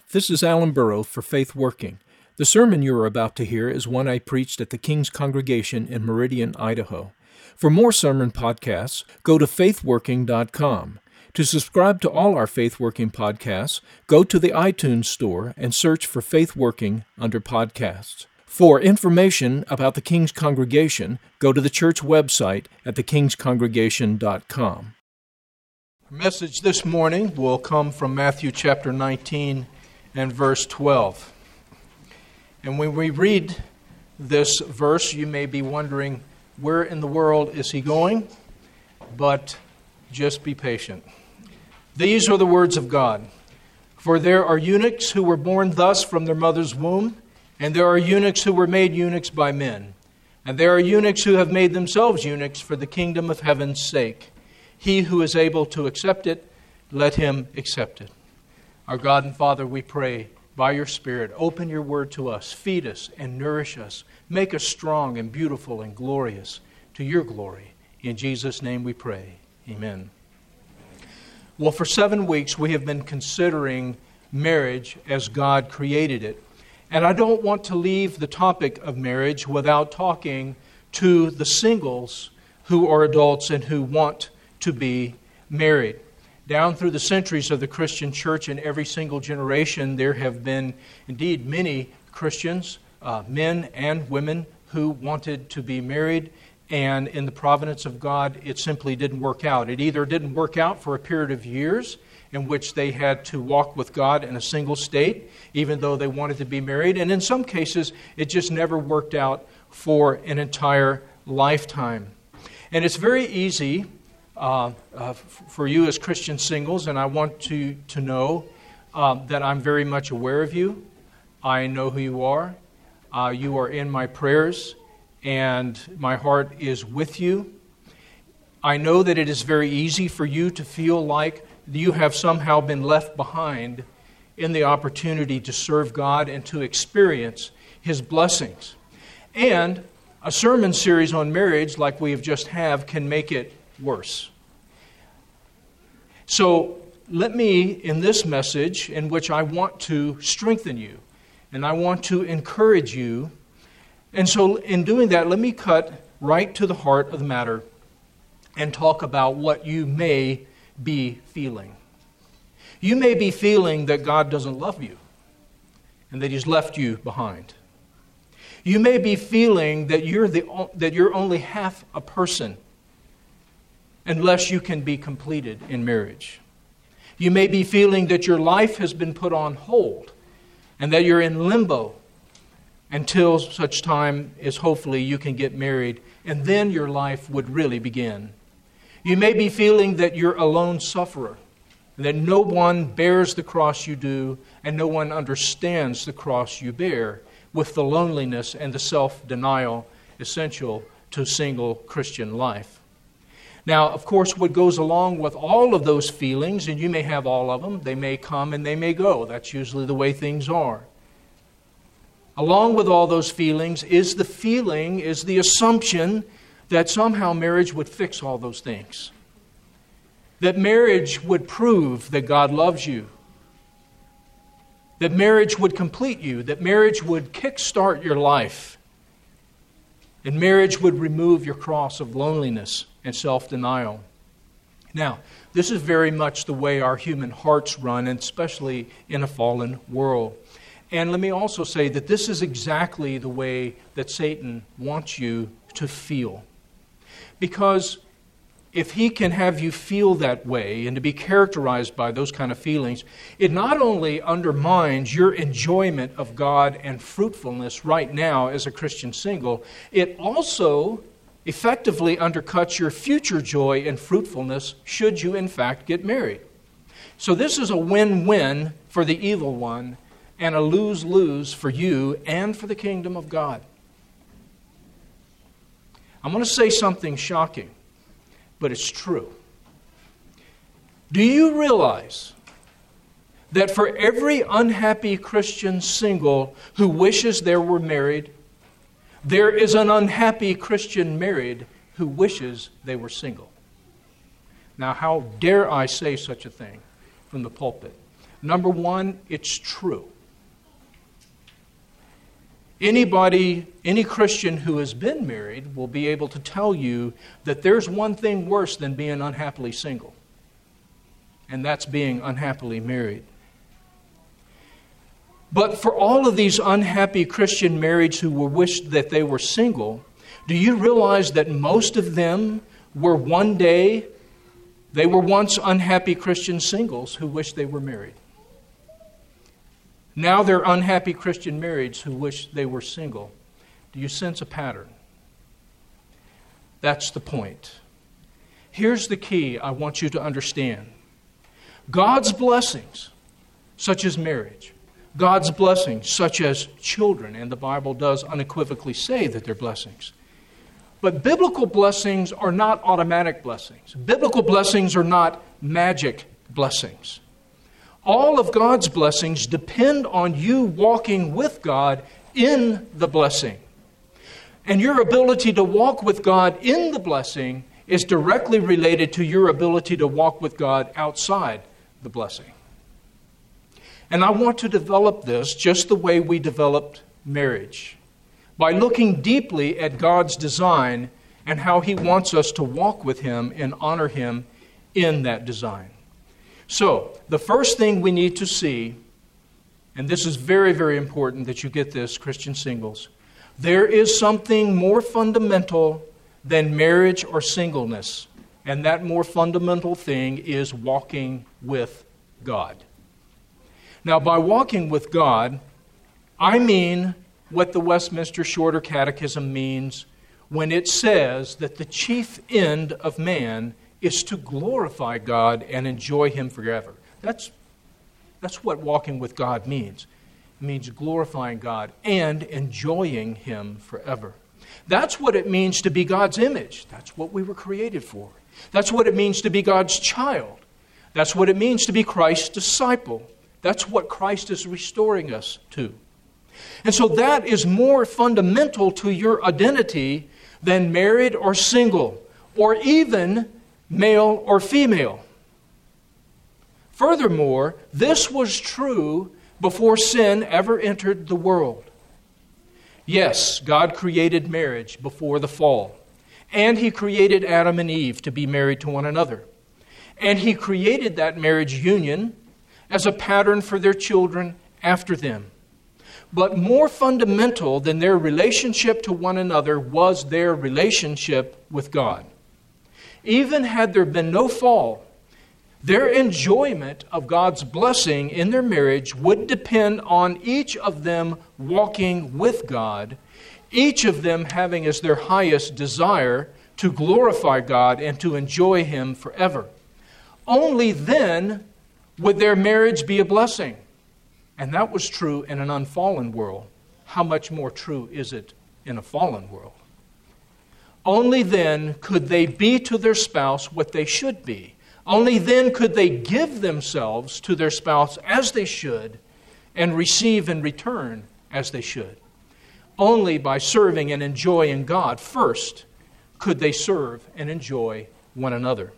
This is Alan Burrow for Faith Working. The sermon you are about to hear is one I preached at the King's Congregation in Meridian, Idaho. For more sermon podcasts, go to faithworking.com. To subscribe to all our Faith Working podcasts, go to the iTunes Store and search for Faith Working under Podcasts. For information about the King's Congregation, go to the church website at thekingscongregation.com. Our message this morning will come from Matthew chapter 19 and verse 12. And when we read this verse, you may be wondering, where in the world is he going? But just be patient. These are the words of God. For there are eunuchs who were born thus from their mother's womb, and there are eunuchs who were made eunuchs by men. And there are eunuchs who have made themselves eunuchs for the kingdom of heaven's sake. He who is able to accept it, let him accept it. Our God and Father, we pray, by your Spirit, open your word to us, feed us and nourish us. Make us strong and beautiful and glorious to your glory. In Jesus' name we pray. Amen. Well, for 7 weeks we have been considering marriage as God created it. And I don't want to leave the topic of marriage without talking to the singles who are adults and who want to be married. Down through the centuries of the Christian church, in every single generation, there have been indeed many Christians, men and women, who wanted to be married. And in the providence of God, it simply didn't work out. It either didn't work out for a period of years in which they had to walk with God in a single state, even though they wanted to be married. And in some cases, it just never worked out for an entire lifetime. And it's very easy for you as Christian singles, and I want to know that I'm very much aware of you. I know who you are. You are in my prayers, and my heart is with you. I know that it is very easy for you to feel like you have somehow been left behind in the opportunity to serve God and to experience His blessings. And a sermon series on marriage like we have just had can make it worse. So let me, in this message, in which I want to strengthen you, and I want to encourage you, and so in doing that, let me cut right to the heart of the matter and talk about what you may be feeling. You may be feeling that God doesn't love you and that He's left you behind. You may be feeling that you're only half a person unless you can be completed in marriage. You may be feeling that your life has been put on hold and that you're in limbo until such time as hopefully you can get married, and then your life would really begin. You may be feeling that you're a lone sufferer, that no one bears the cross you do, and no one understands the cross you bear, with the loneliness and the self-denial essential to single Christian life. Now, of course, what goes along with all of those feelings, and you may have all of them, they may come and they may go. That's usually the way things are. Along with all those feelings is the assumption that somehow marriage would fix all those things. That marriage would prove that God loves you. That marriage would complete you. That marriage would kickstart your life. And marriage would remove your cross of loneliness and self-denial. Now, this is very much the way our human hearts run, and especially in a fallen world. And let me also say that this is exactly the way that Satan wants you to feel. Because if he can have you feel that way and to be characterized by those kind of feelings, it not only undermines your enjoyment of God and fruitfulness right now as a Christian single, it also effectively undercuts your future joy and fruitfulness should you in fact get married. So this is a win-win for the evil one and a lose-lose for you and for the kingdom of God. I'm going to say something shocking, but it's true. Do you realize that for every unhappy Christian single who wishes they were married, there is an unhappy Christian married who wishes they were single? Now, how dare I say such a thing from the pulpit? Number one, it's true. Any Christian who has been married will be able to tell you that there's one thing worse than being unhappily single, and that's being unhappily married. But for all of these unhappy Christian marrieds who wished that they were single, do you realize that most of them were once unhappy Christian singles who wished they were married? Now they're unhappy Christian marrieds who wish they were single. Do you sense a pattern? That's the point. Here's the key I want you to understand. God's blessings, such as marriage, God's blessings, such as children, and the Bible does unequivocally say that they're blessings. But biblical blessings are not automatic blessings. Biblical blessings are not magic blessings. All of God's blessings depend on you walking with God in the blessing. And your ability to walk with God in the blessing is directly related to your ability to walk with God outside the blessing. And I want to develop this just the way we developed marriage, by looking deeply at God's design and how He wants us to walk with Him and honor Him in that design. So, the first thing we need to see, and this is very, very important that you get this, Christian singles, there is something more fundamental than marriage or singleness, and that more fundamental thing is walking with God. Now, by walking with God, I mean what the Westminster Shorter Catechism means when it says that the chief end of man is to glorify God and enjoy Him forever. That's what walking with God means. It means glorifying God and enjoying Him forever. That's what it means to be God's image. That's what we were created for. That's what it means to be God's child. That's what it means to be Christ's disciple. That's what Christ is restoring us to. And so that is more fundamental to your identity than married or single, or even male or female. Furthermore, this was true before sin ever entered the world. Yes, God created marriage before the fall, and He created Adam and Eve to be married to one another. And He created that marriage union as a pattern for their children after them. But more fundamental than their relationship to one another was their relationship with God. Even had there been no fall, their enjoyment of God's blessing in their marriage would depend on each of them walking with God, each of them having as their highest desire to glorify God and to enjoy Him forever. Only then would their marriage be a blessing. And that was true in an unfallen world. How much more true is it in a fallen world? Only then could they be to their spouse what they should be. Only then could they give themselves to their spouse as they should and receive in return as they should. Only by serving and enjoying God first could they serve and enjoy one another.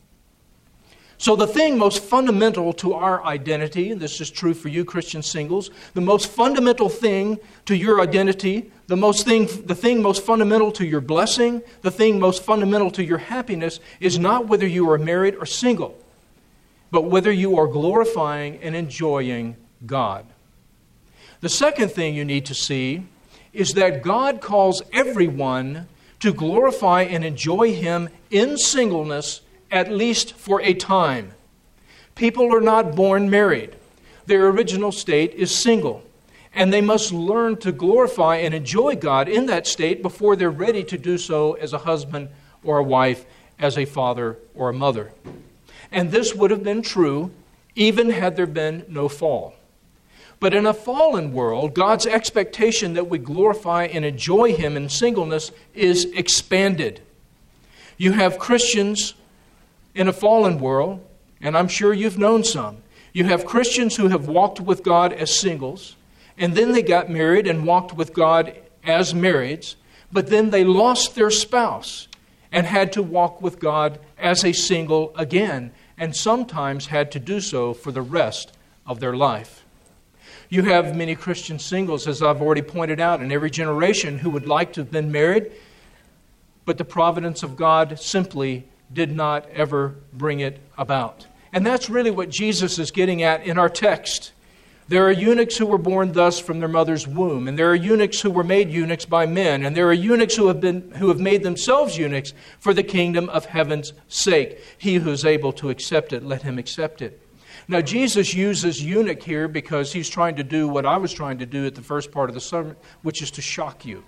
So the thing most fundamental to our identity, and this is true for you Christian singles, the most fundamental thing to your identity, the thing most fundamental to your blessing, the thing most fundamental to your happiness is not whether you are married or single, but whether you are glorifying and enjoying God. The second thing you need to see is that God calls everyone to glorify and enjoy Him in singleness, at least for a time. People are not born married. Their original state is single. And they must learn to glorify and enjoy God in that state before they're ready to do so as a husband or a wife, as a father or a mother. And this would have been true even had there been no fall. But in a fallen world, God's expectation that we glorify and enjoy Him in singleness is expanded. You have Christians in a fallen world, and I'm sure you've known some. You have Christians who have walked with God as singles, and then they got married and walked with God as marrieds, but then they lost their spouse and had to walk with God as a single again, and sometimes had to do so for the rest of their life. You have many Christian singles, as I've already pointed out, in every generation who would like to have been married, but the providence of God simply did not ever bring it about. And that's really what Jesus is getting at in our text. There are eunuchs who were born thus from their mother's womb, and there are eunuchs who were made eunuchs by men, and there are eunuchs who have made themselves eunuchs for the kingdom of heaven's sake. He who is able to accept it, let him accept it. Now, Jesus uses eunuch here because he's trying to do what I was trying to do at the first part of the sermon, which is to shock you.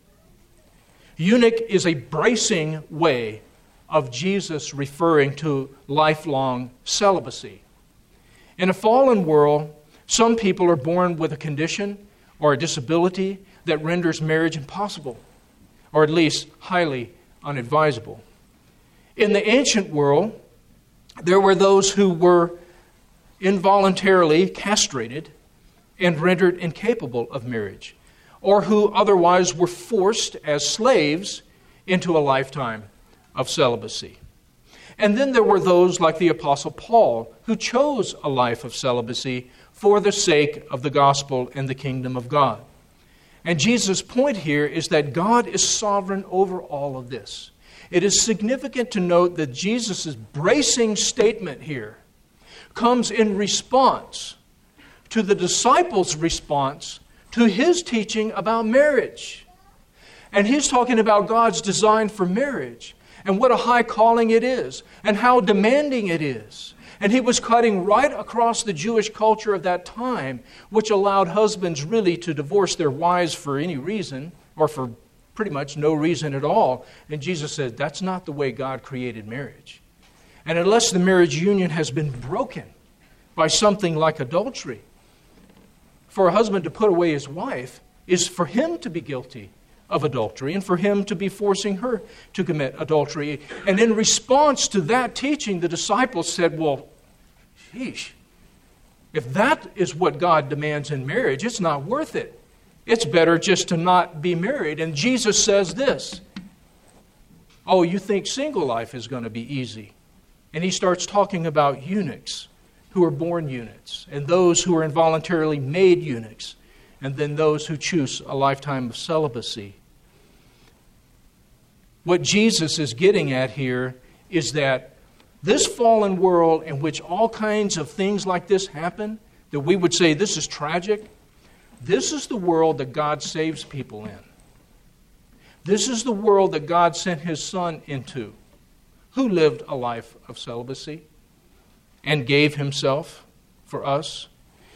Eunuch is a bracing way of Jesus referring to lifelong celibacy. In a fallen world, some people are born with a condition or a disability that renders marriage impossible, or at least highly unadvisable. In the ancient world, there were those who were involuntarily castrated and rendered incapable of marriage, or who otherwise were forced as slaves into a lifetime of celibacy. And then there were those like the Apostle Paul who chose a life of celibacy for the sake of the gospel and the kingdom of God. And Jesus' point here is that God is sovereign over all of this. It is significant to note that Jesus' bracing statement here comes in response to the disciples' response to his teaching about marriage. And he's talking about God's design for marriage and what a high calling it is and how demanding it is. And he was cutting right across the Jewish culture of that time, which allowed husbands really to divorce their wives for any reason or for pretty much no reason at all. And Jesus said, that's not the way God created marriage. And unless the marriage union has been broken by something like adultery, for a husband to put away his wife is for him to be guilty of adultery and for him to be forcing her to commit adultery. And in response to that teaching, the disciples said, well, sheesh, if that is what God demands in marriage, it's not worth it. It's better just to not be married. And Jesus says this, oh, you think single life is going to be easy. And he starts talking about eunuchs who are born eunuchs and those who are involuntarily made eunuchs, and then those who choose a lifetime of celibacy. What Jesus is getting at here is that this fallen world in which all kinds of things like this happen, that we would say this is tragic, this is the world that God saves people in. This is the world that God sent his Son into, who lived a life of celibacy and gave himself for us.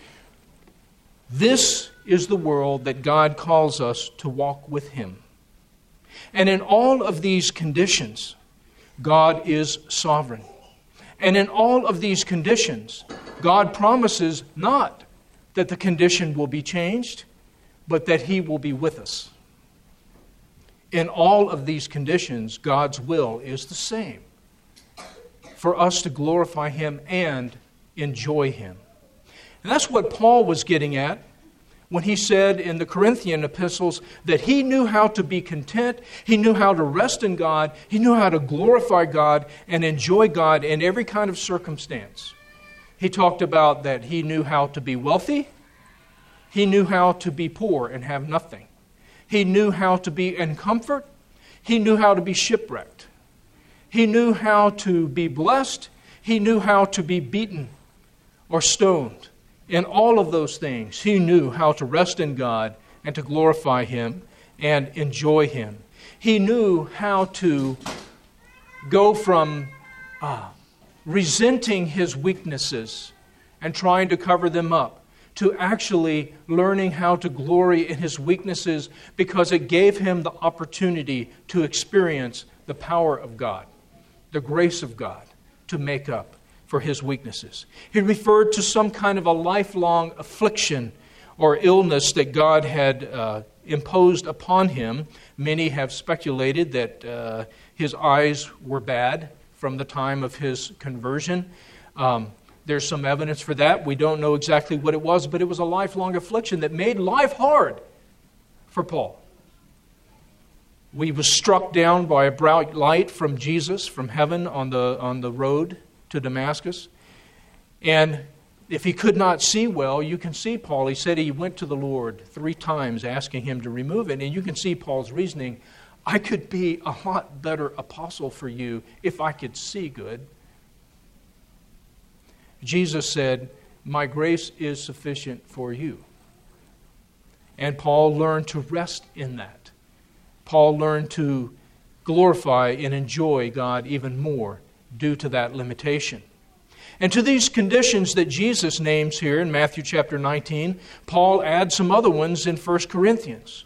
This is the world that God calls us to walk with him. And in all of these conditions, God is sovereign. And in all of these conditions, God promises not that the condition will be changed, but that he will be with us. In all of these conditions, God's will is the same, for us to glorify him and enjoy him. And that's what Paul was getting at when he said in the Corinthian epistles that he knew how to be content, he knew how to rest in God, he knew how to glorify God and enjoy God in every kind of circumstance. He talked about that he knew how to be wealthy, he knew how to be poor and have nothing. He knew how to be in comfort, he knew how to be shipwrecked. He knew how to be blessed, he knew how to be beaten or stoned. In all of those things, he knew how to rest in God and to glorify him and enjoy him. He knew how to go from resenting his weaknesses and trying to cover them up to actually learning how to glory in his weaknesses because it gave him the opportunity to experience the power of God, the grace of God to make up for his weaknesses. He referred to some kind of a lifelong affliction or illness that God had imposed upon him. Many have speculated that his eyes were bad from the time of his conversion. There's some evidence for that. We don't know exactly what it was, but it was a lifelong affliction that made life hard for Paul. He was struck down by a bright light from Jesus, from heaven on the road to Damascus. And If he could not see well, you can see Paul. He said he went to the Lord 3 times asking him to remove it. And you can see Paul's reasoning. I could be a lot better apostle for you if I could see good. Jesus said, my grace is sufficient for you. And Paul learned to rest in that. Paul learned to glorify and enjoy God even more due to that limitation. And to these conditions that Jesus names here in Matthew chapter 19, Paul adds some other ones in 1 Corinthians,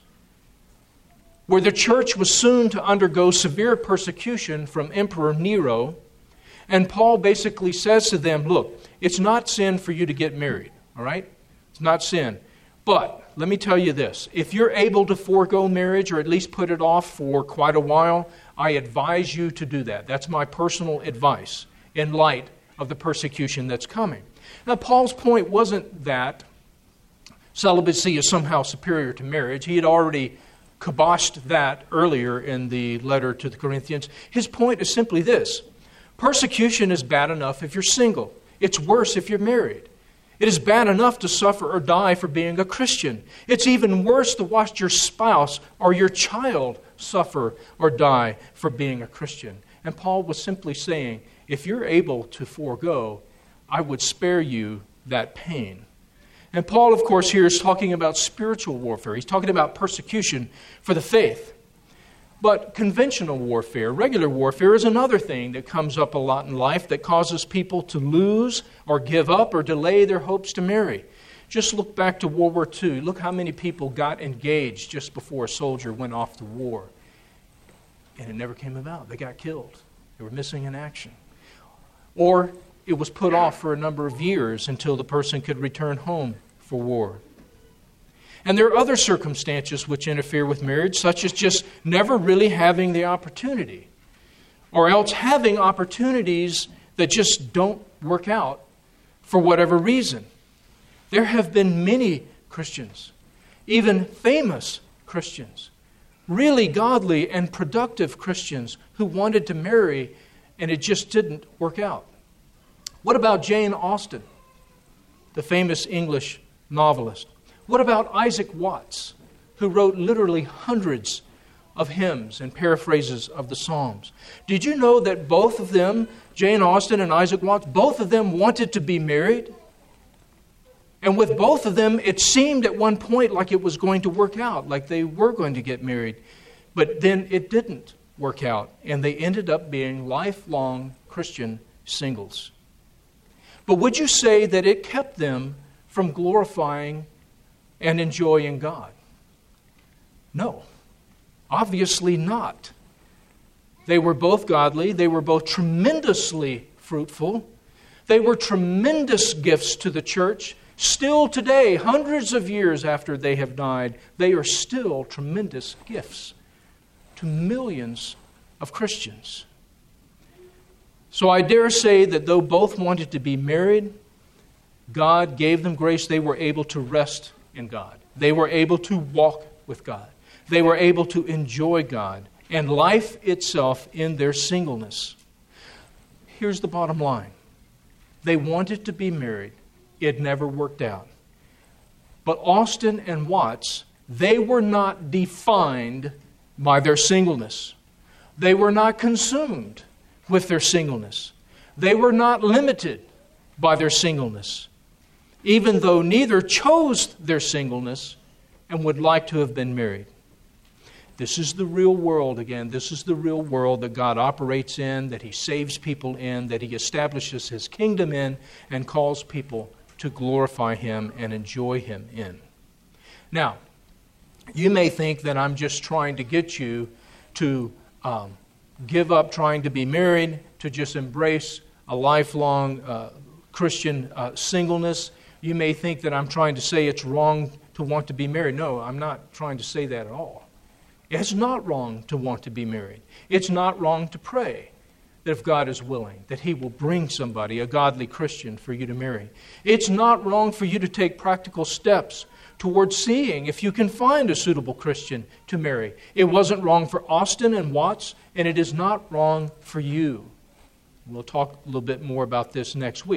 where the church was soon to undergo severe persecution from Emperor Nero. And Paul basically says to them, look, it's not sin for you to get married, all right? It's not sin. But let me tell you this. If you're able to forego marriage or at least put it off for quite a while, I advise you to do that. That's my personal advice in light of the persecution that's coming. Now, Paul's point wasn't that celibacy is somehow superior to marriage. He had already kiboshed that earlier in the letter to the Corinthians. His point is simply this. Persecution is bad enough if you're single. It's worse if you're married. It is bad enough to suffer or die for being a Christian. It's even worse to watch your spouse or your child suffer or die for being a Christian. And Paul was simply saying, if you're able to forego, I would spare you that pain. And Paul, of course, here is talking about spiritual warfare. He's talking about persecution for the faith. But conventional warfare, regular warfare, is another thing that comes up a lot in life that causes people to lose or give up or delay their hopes to marry. Just look back to World War II. Look how many people got engaged just before a soldier went off to war. And it never came about. They got killed. They were missing in action. Or it was put off for a number of years until the person could return home for war. And there are other circumstances which interfere with marriage, such as just never really having the opportunity, or else having opportunities that just don't work out for whatever reason. There have been many Christians, even famous Christians, really godly and productive Christians who wanted to marry, and it just didn't work out. What about Jane Austen, the famous English novelist? What about Isaac Watts, who wrote literally hundreds of hymns and paraphrases of the Psalms? Did you know that both of them, Jane Austen and Isaac Watts, both of them wanted to be married? And with both of them, it seemed at one point like it was going to work out, like they were going to get married. But then it didn't work out, and they ended up being lifelong Christian singles. But would you say that it kept them from glorifying and enjoying God? No, obviously not. They were both godly. They were both tremendously fruitful. They were tremendous gifts to the church. Still today, hundreds of years after they have died, they are still tremendous gifts to millions of Christians. So I dare say that though both wanted to be married, God gave them grace. They were able to rest in God. They were able to walk with God. They were able to enjoy God and life itself in their singleness. Here's the bottom line. They wanted to be married. It never worked out. But Austen and Watts, they were not defined by their singleness. They were not consumed with their singleness. They were not limited by their singleness, even though neither chose their singleness and would like to have been married. This is the real world again. This is the real world that God operates in, that He saves people in, that He establishes His kingdom in, and calls people to glorify Him and enjoy Him in. Now, you may think that I'm just trying to get you to give up trying to be married, to just embrace a lifelong Christian singleness. You may think that I'm trying to say it's wrong to want to be married. No, I'm not trying to say that at all. It's not wrong to want to be married. It's not wrong to pray that if God is willing, that He will bring somebody, a godly Christian, for you to marry. It's not wrong for you to take practical steps towards seeing if you can find a suitable Christian to marry. It wasn't wrong for Austen and Watts, and it is not wrong for you. We'll talk a little bit more about this next week.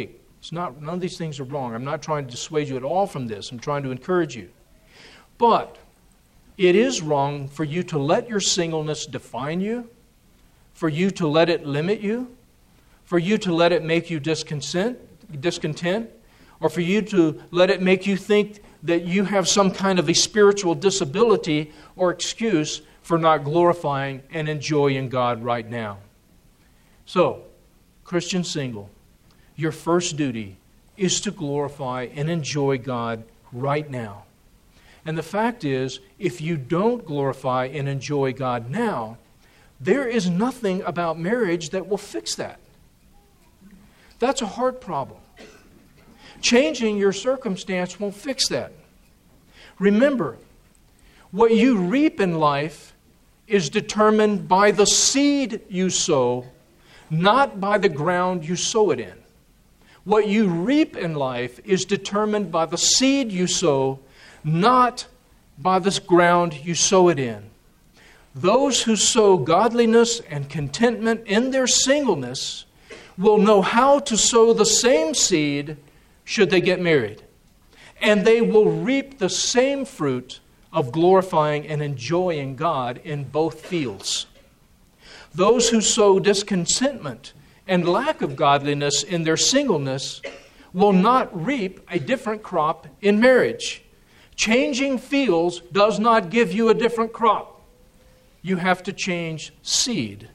None of these things are wrong. I'm not trying to dissuade you at all from this. I'm trying to encourage you. But it is wrong for you to let your singleness define you, for you to let it limit you, for you to let it make you discontent, or for you to let it make you think that you have some kind of a spiritual disability or excuse for not glorifying and enjoying God right now. So, Christian single, your first duty is to glorify and enjoy God right now. And the fact is, if you don't glorify and enjoy God now, there is nothing about marriage that will fix that. That's a heart problem. Changing your circumstance won't fix that. Remember, what you reap in life is determined by the seed you sow, not by the ground you sow it in. What you reap in life is determined by the seed you sow, not by the ground you sow it in. Those who sow godliness and contentment in their singleness will know how to sow the same seed should they get married. And they will reap the same fruit of glorifying and enjoying God in both fields. Those who sow discontentment and lack of godliness in their singleness will not reap a different crop in marriage. Changing fields does not give you a different crop. You have to change seed.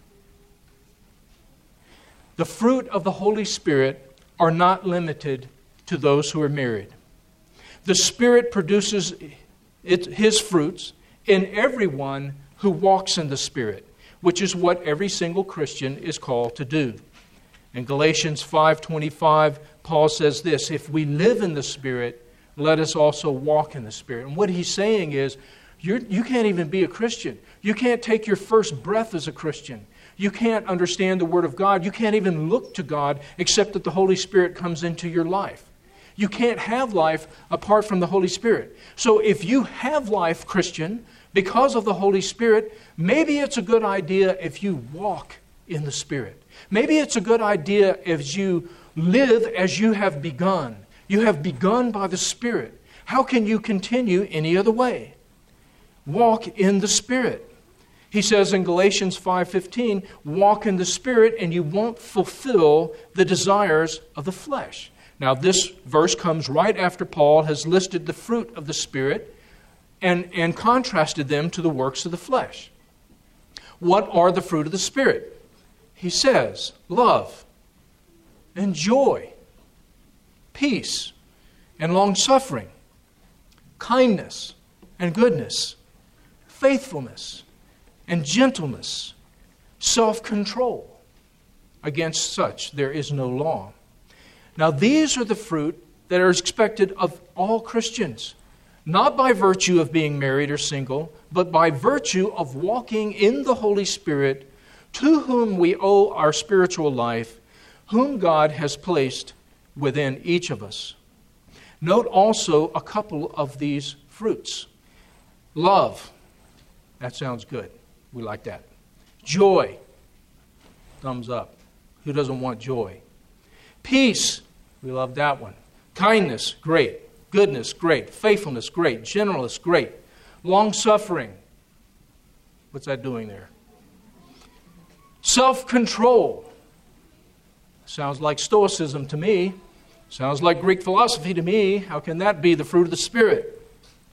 The fruit of the Holy Spirit are not limited to those who are married. The Spirit produces His fruits in everyone who walks in the Spirit, which is what every single Christian is called to do. In Galatians 5:25, Paul says this, if we live in the Spirit, let us also walk in the Spirit. And what he's saying is, you can't even be a Christian. You can't take your first breath as a Christian. You can't understand the Word of God. You can't even look to God except that the Holy Spirit comes into your life. You can't have life apart from the Holy Spirit. So if you have life, Christian, because of the Holy Spirit, maybe it's a good idea if you walk in the Spirit. Maybe it's a good idea if you live as you have begun. You have begun by the Spirit. How can you continue any other way? Walk in the Spirit. He says in Galatians 5:15, walk in the Spirit and you won't fulfill the desires of the flesh. Now this verse comes right after Paul has listed the fruit of the Spirit and contrasted them to the works of the flesh. What are the fruit of the Spirit? He says, love and joy, peace and long-suffering, kindness and goodness, faithfulness and gentleness, self-control. Against such there is no law. Now these are the fruit that are expected of all Christians, not by virtue of being married or single, but by virtue of walking in the Holy Spirit, to whom we owe our spiritual life, whom God has placed within each of us. Note also a couple of these fruits. Love. That sounds good. We like that. Joy. Thumbs up. Who doesn't want joy? Peace. We love that one. Kindness. Great. Goodness. Great. Faithfulness. Great. Gentleness. Great. Long-suffering. What's that doing there? Self-control. Sounds like Stoicism to me. Sounds like Greek philosophy to me. How can that be the fruit of the Spirit?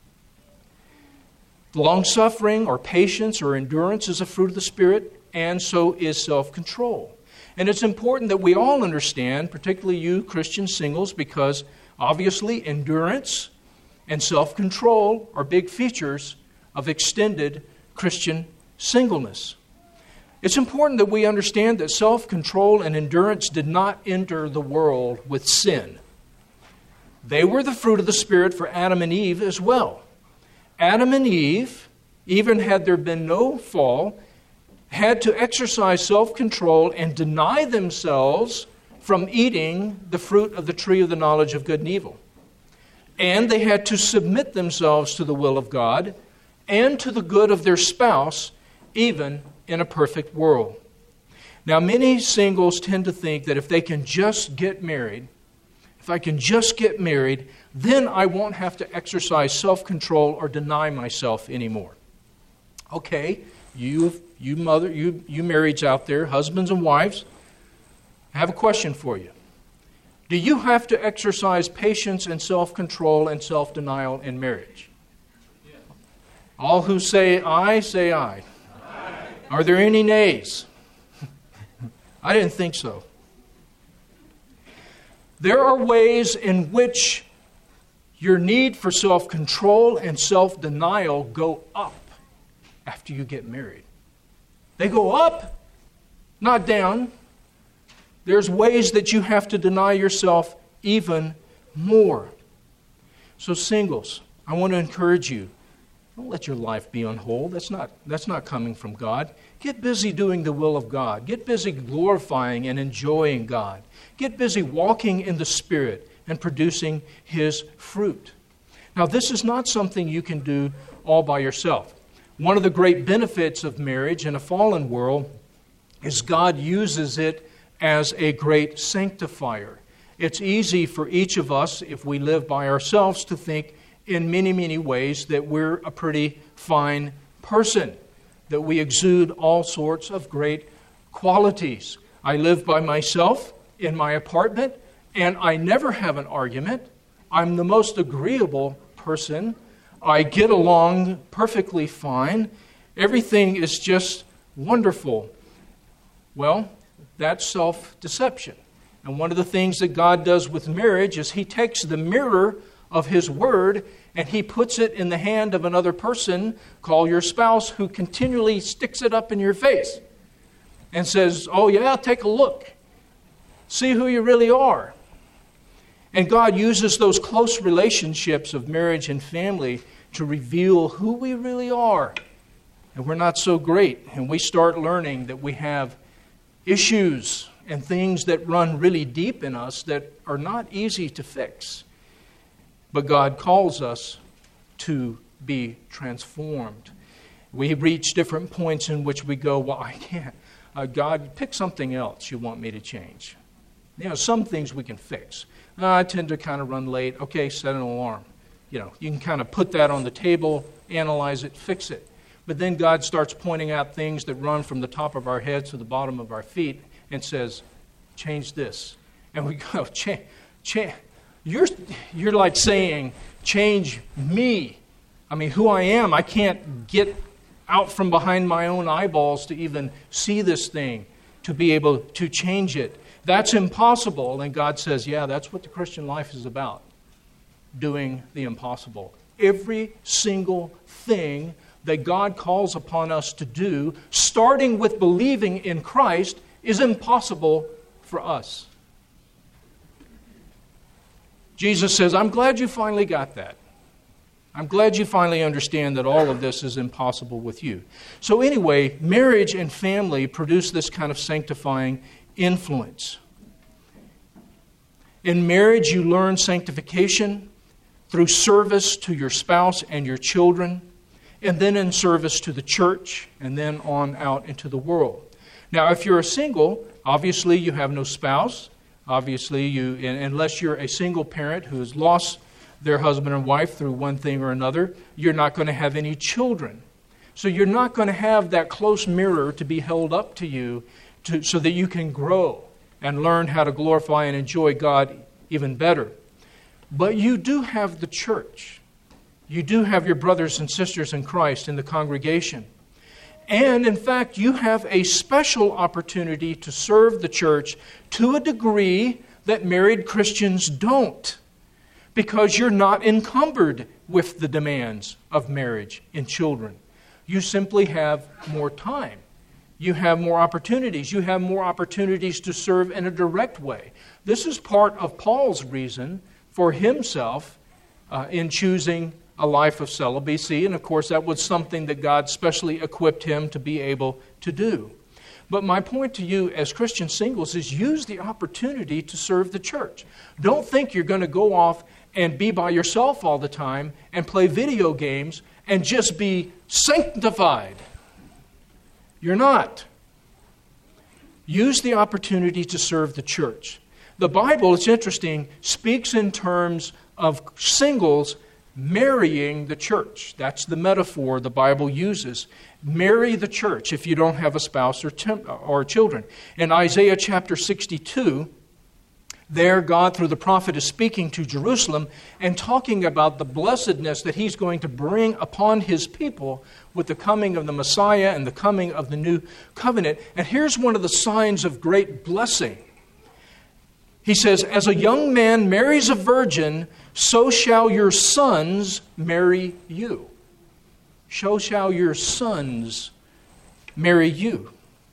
Long-suffering or patience or endurance is a fruit of the Spirit, and so is self-control. And it's important that we all understand, particularly you Christian singles, because obviously endurance and self-control are big features of extended Christian singleness. It's important that we understand that self-control and endurance did not enter the world with sin. They were the fruit of the Spirit for Adam and Eve as well. Adam and Eve, even had there been no fall, had to exercise self-control and deny themselves from eating the fruit of the tree of the knowledge of good and evil. And they had to submit themselves to the will of God and to the good of their spouse, even in a perfect world. Now, many singles tend to think that if they can just get married, if I can just get married, then I won't have to exercise self-control or deny myself anymore. Okay, you marrieds out there, husbands and wives, I have a question for you. Do you have to exercise patience and self-control and self-denial in marriage? Yes. All who say aye, say aye. Aye. Are there any nays? I didn't think so. There are ways in which your need for self-control and self-denial go up after you get married. They go up, not down. There's ways that you have to deny yourself even more. So singles, I want to encourage you. Don't let your life be on hold. That's not coming from God. Get busy doing the will of God. Get busy glorifying and enjoying God. Get busy walking in the Spirit and producing His fruit. Now, this is not something you can do all by yourself. One of the great benefits of marriage in a fallen world is God uses it as a great sanctifier. It's easy for each of us, if we live by ourselves, to think in many, many ways that we're a pretty fine person, that we exude all sorts of great qualities. I live by myself in my apartment, and I never have an argument. I'm the most agreeable person. I get along perfectly fine. Everything is just wonderful. Well, that's self-deception. And one of the things that God does with marriage is He takes the mirror of His Word and He puts it in the hand of another person, call your spouse, who continually sticks it up in your face and says, oh yeah, take a look. See who you really are. And God uses those close relationships of marriage and family to reveal who we really are. And we're not so great. And we start learning that we have issues and things that run really deep in us that are not easy to fix. But God calls us to be transformed. We reach different points in which we go, well, I can't. God, pick something else you want me to change. You know, some things we can fix. I tend to kind of run late. Okay, set an alarm. You know, you can kind of put that on the table, analyze it, fix it. But then God starts pointing out things that run from the top of our heads to the bottom of our feet and says, change this. And we go, change. You're like saying, change me. I mean, who I am. I can't get out from behind my own eyeballs to even see this thing, to be able to change it. That's impossible. And God says, yeah, that's what the Christian life is about. Doing the impossible. Every single thing that God calls upon us to do, starting with believing in Christ, is impossible for us. Jesus says, I'm glad you finally got that. I'm glad you finally understand that all of this is impossible with you. So anyway, marriage and family produce this kind of sanctifying influence. In marriage, you learn sanctification through service to your spouse and your children, and then in service to the church, and then on out into the world. Now, if you're a single, obviously you have no spouse. Obviously, unless you're a single parent who has lost their husband and wife through one thing or another, you're not going to have any children. So you're not going to have that close mirror to be held up to you so that you can grow and learn how to glorify and enjoy God even better. But you do have the church. You do have your brothers and sisters in Christ in the congregation. And in fact, you have a special opportunity to serve the church to a degree that married Christians don't, because you're not encumbered with the demands of marriage and children. You simply have more time. You have more opportunities. You have more opportunities to serve in a direct way. This is part of Paul's reason for himself in choosing a life of celibacy. And of course, that was something that God specially equipped him to be able to do. But my point to you as Christian singles is use the opportunity to serve the church. Don't think you're going to go off and be by yourself all the time and play video games and just be sanctified. You're not. Use the opportunity to serve the church. The Bible, it's interesting, speaks in terms of singles marrying the church. That's the metaphor the Bible uses. Marry the church if you don't have a spouse or children. In Isaiah chapter 62, there God through the prophet is speaking to Jerusalem and talking about the blessedness that He's going to bring upon His people with the coming of the Messiah and the coming of the new covenant. And here's one of the signs of great blessing. He says, as a young man marries a virgin, so shall your sons marry you. So shall your sons marry you.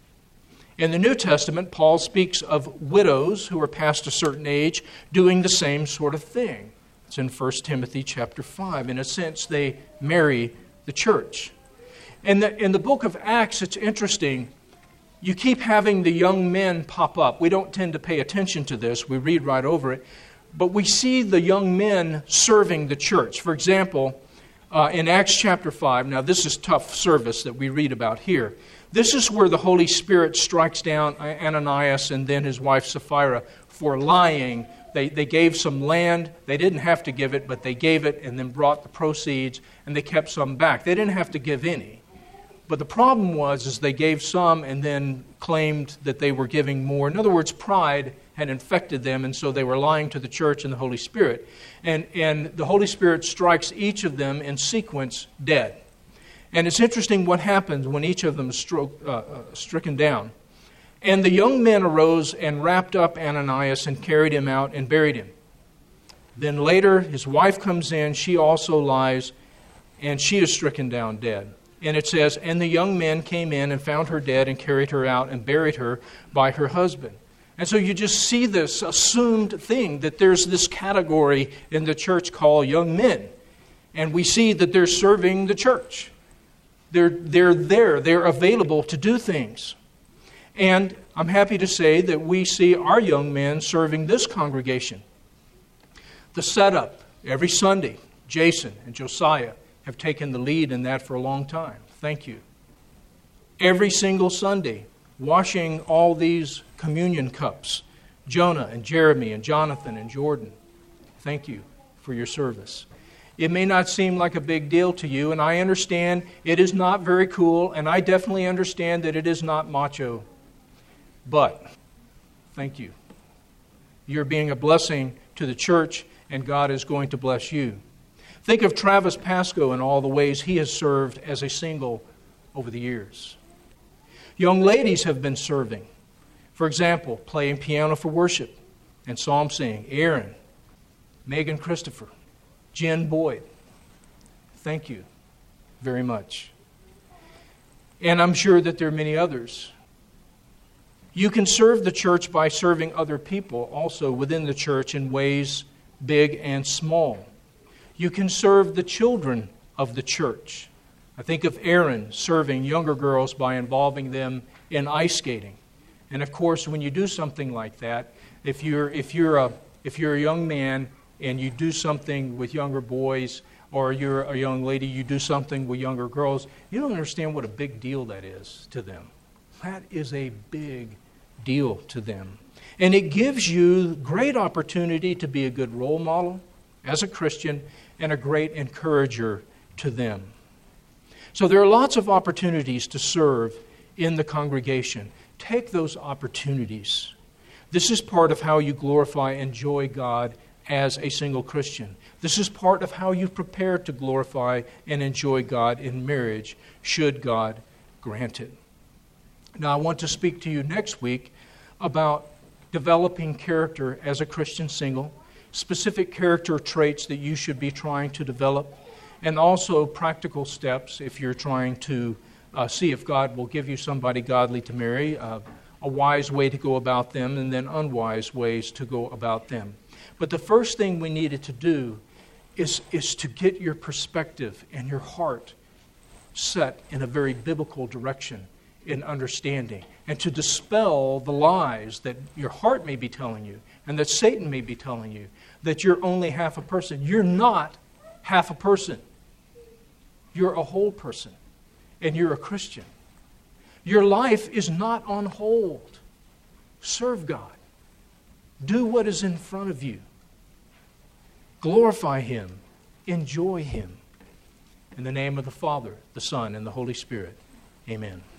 In the New Testament, Paul speaks of widows who are past a certain age doing the same sort of thing. It's in 1 Timothy chapter 5. In a sense, they marry the church. In the book of Acts, it's interesting. You keep having the young men pop up. We don't tend to pay attention to this. We read right over it. But we see the young men serving the church. For example, in Acts chapter 5, now this is tough service that we read about here. This is where the Holy Spirit strikes down Ananias and then his wife Sapphira for lying. They gave some land. They didn't have to give it, but they gave it and then brought the proceeds, and they kept some back. They didn't have to give any. But the problem was they gave some and then claimed that they were giving more. In other words, pride had infected them, and so they were lying to the church and the Holy Spirit. And the Holy Spirit strikes each of them in sequence dead. And it's interesting what happens when each of them is stricken down. And the young men arose and wrapped up Ananias and carried him out and buried him. Then later his wife comes in, she also lies, and she is stricken down dead. And it says, and the young men came in and found her dead and carried her out and buried her by her husband. And so you just see this assumed thing that there's this category in the church called young men. And we see that they're serving the church. They're there. They're available to do things. And I'm happy to say that we see our young men serving this congregation. The setup every Sunday, Jason and Josiah have taken the lead in that for a long time. Thank you. Every single Sunday, washing all these communion cups, Jonah and Jeremy and Jonathan and Jordan. Thank you for your service. It may not seem like a big deal to you, and I understand it is not very cool, and I definitely understand that it is not macho. But thank you. You're being a blessing to the church, and God is going to bless you. Think of Travis Pascoe and all the ways he has served as a single over the years. Young ladies have been serving. For example, playing piano for worship and psalm singing. Aaron, Megan Christopher, Jen Boyd. Thank you very much. And I'm sure that there are many others. You can serve the church by serving other people also within the church in ways big and small. You can serve the children of the church. I think of Aaron serving younger girls by involving them in ice skating. And of course, when you do something like that, if you're a young man and you do something with younger boys, or you're a young lady, you do something with younger girls, you don't understand what a big deal that is to them. That is a big deal to them. And it gives you great opportunity to be a good role model as a Christian and a great encourager to them. So there are lots of opportunities to serve in the congregation. Take those opportunities. This is part of how you glorify and enjoy God as a single Christian. This is part of how you prepare to glorify and enjoy God in marriage, should God grant it. Now, I want to speak to you next week about developing character as a Christian single, specific character traits that you should be trying to develop, and also practical steps if you're trying to see if God will give you somebody godly to marry, a wise way to go about them, and then unwise ways to go about them. But the first thing we needed to do is to get your perspective and your heart set in a very biblical direction in understanding, and to dispel the lies that your heart may be telling you and that Satan may be telling you, that you're only half a person. You're not half a person. You're a whole person, and you're a Christian. Your life is not on hold. Serve God. Do what is in front of you. Glorify Him. Enjoy Him. In the name of the Father, the Son, and the Holy Spirit. Amen.